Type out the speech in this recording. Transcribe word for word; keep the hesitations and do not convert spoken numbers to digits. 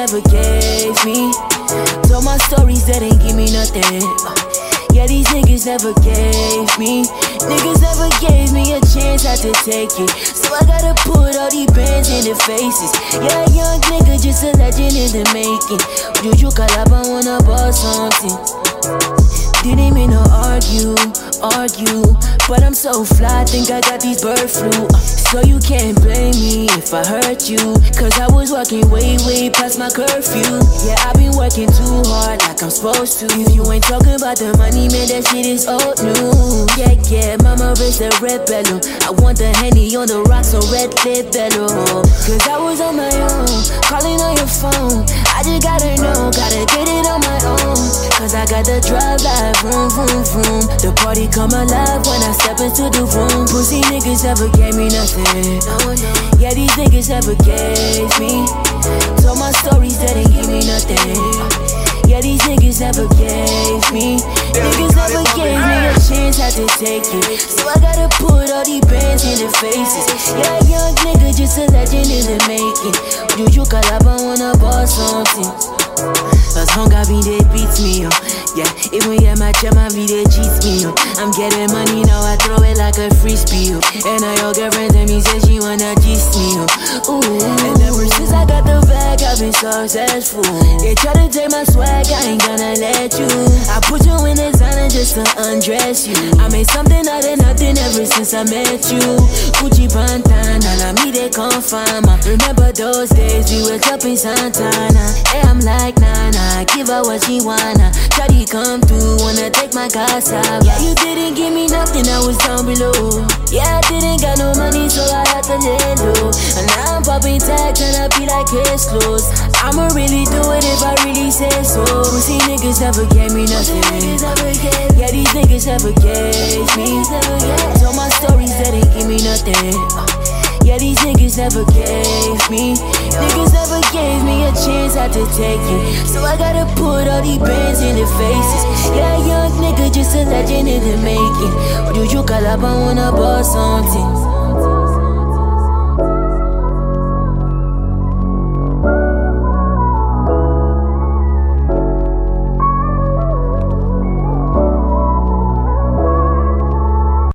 never gave me. Told my stories that ain't give me nothing. Uh, yeah, these niggas never gave me. Niggas never gave me a chance, had to take it. So I gotta put all these bands in their faces. Yeah, young nigga, just a legend in the making. Juju Kalaba wanna bust something. Didn't mean to argue, argue, but I'm so fly, think I got these bird flu. uh, So you can't blame me if I hurt you, cause I was working way, way past my curfew. Yeah, I've been working too hard like I'm supposed to. If you ain't talking about the money, man, that shit is old news. Yeah, yeah, mama raised a red bellow. I want the Henny on the rocks, so red lip bellow. Cause I was on my own, calling on your phone. I just gotta know, gotta get it on my own. Cause I got the drive live, vroom, vroom, vroom. The party come alive when I step into the room. Pussy niggas never gave me nothing. No, no. Yeah, these niggas never gave me. Told my stories that ain't give me nothing. Yeah, these niggas never gave me. Niggas never gave me a chance, had to take it. So I gotta put all these bands in their faces. Yeah, young nigga, just a legend in the making. Juju Kalaba wanna bust something. Cause hunger be they beats me up. Yeah, even yeah, my jam, my be they cheats me up. I'm getting money now, I throw it like a frisbee up. And now your girlfriend tell me say she wanna gist me up. Ooh, and ever since I got the bag, I've been successful. They try to take my swag, I ain't gonna let you. I put you in designer just to undress you. I made something out of nothing ever since I met you. Gucci Pantana, now me they can't find my. Remember those days we were up in Santana. Yeah, I'm like Nana, give her what she wanna. Shawty come through, wanna take my casa. Yeah, you didn't give me nothing, I was down below. Yeah, I didn't got no money, so I had to lay low. And now I'm popping tags and I be like case closed. I'ma really do it if I really say so. Pussy niggas never gave me nothing. Yeah, these niggas never gave me. Told my stories that ain't give me nothing. Yeah, these niggas never gave me. Niggas never gave me a chance, had to take it. So I gotta put all these bands in their faces. Yeah, young nigga, just a legend in the making. Juju Kalaba wanna bust something.